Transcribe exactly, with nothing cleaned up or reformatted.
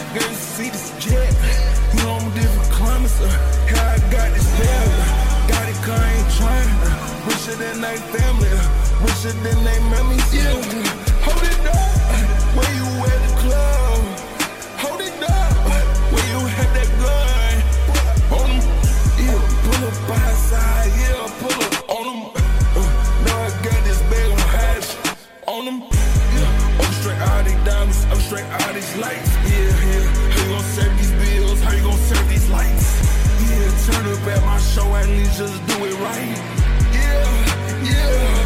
Girl, you see this jet. You know I'm different climates. Uh, how I got this bag. Got it, cause I ain't trying. Uh, richer than they family. Uh, richer than they memories. Yeah. Hold it up. Where you at the club? Hold it up. Where you had that gun? On them. Yeah. Pull up by side. Yeah. Pull up on them. Uh, now I got this bag on hash. On them. Yeah. I'm straight out these diamonds. I'm straight out these lights. Yeah, yeah. How you gon' serve these bills? How you gon' serve these lights? Yeah, turn up at my show, at least just do it right. Yeah, yeah.